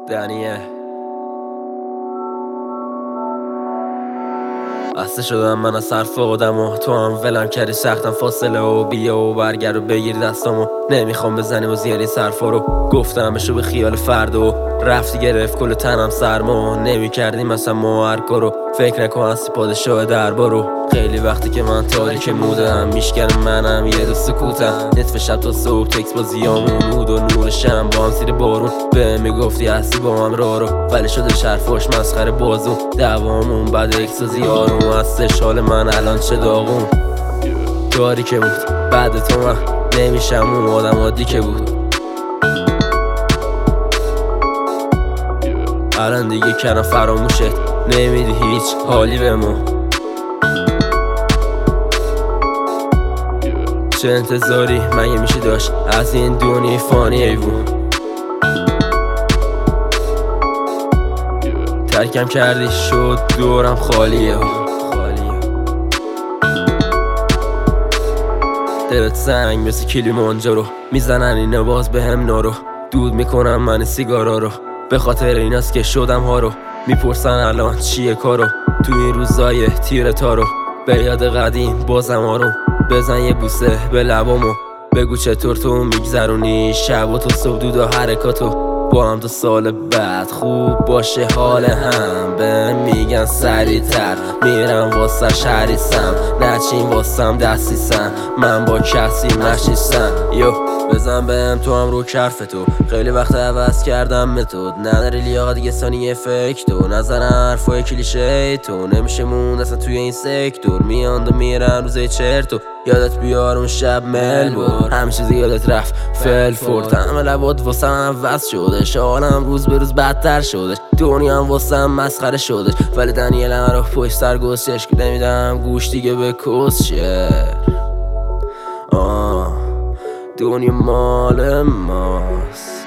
دنیه بسته شدم من از حرف آدم و تو هم ولم کردی سختم فاصله و بیا و برگر و بگیر دستامو نمیخوام بزنی و زیادی صرفا رو گفتم بشو به خیال فرد و رفتی گرفت کل تنم سرما نمیکردی مثلا ما هر کارو فکر نکن هستی پادشاه دربارو خیلی وقتی که من تاریک مودم میشکنم منم یه دو سکوتم نصف شب تا صبح تکس با زیامون نود و نور شم با هم زیر بارون به میگفتی هستی با هم رو ولی شده شرفاش مسخره بازون دوامون بعد اکسازی آروم هستش حال من الان چه داغون داری که بود بعد تو من نمیشم اون آدم عادی که بود الان دیگه کنم فراموشت نمیدی هیچ حالی به ما چه انتظاری مگه میشه داشت از این دنیای فانی ایوون ترکم کردی شد دورم خالیه دلت سنگ مثل کلیمانجارو میزنن اینا باز به هم نارو دود میکنم من سیگارا رو به خاطر ایناست که شدم ها رو میپرسن الان چیه کارو تو این روزای تیر تارو به یاد قدیم بازم آروم بزن یه بوسه به لبامو بگو چطور تو میگذرونی شب و تو صبح دودا حرکاتو با هم 2 سال بعد خوب باشه حال هم به میگن سریع‌تر میرم واسه حریصم نچین واسم دستیسم من با کسی نشیستم یو بزن بهم تو هم رو کرف تو خیلی وقت عوض کردم متد نداری لیاقت دیگه ثانیه فکر تو نظرم حرفای کلیشه تو نمیشه موند اصلا توی این سکتور میاند و میرن روزه چرتو یادت بیار اون شب ملبورن همه چیزی یادت رفت فلفورد همه لبات واسم عوض شدش حالم روز به روز بدتر شدش دنیا هم واسم مسخره شدش ولی دنیل هم رو پشت سر گذشتش که نمیدم گوش دیگه به کسشر دنیا مال ماست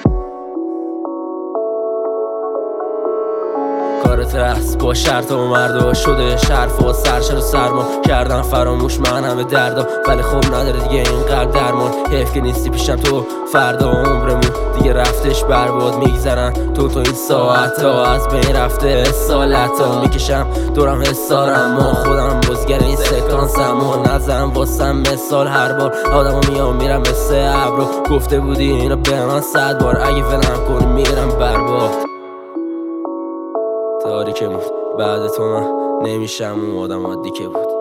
کارت هست با شرط و مردا شده شرف و سرشر و سرما کردن فراموش من همه دردا ولی خب نداره دیگه این قلب درمان حیف که نیستی پیشم تو فردا عمرمون دیگه رفتش برباد میگذرن تو این ساعت ها از بین رفته سالت ها میکشم دورم حسارم ما خودم بازگر این سکانسم و نظرم واسم مثال هر بار آدم میام میرم مثل ابرو گفته بودی اینو به من 100 بار اگه ولم کنی میرم برباد تاریکه بود بعد تو من نمیشم اون آدم عادی که بود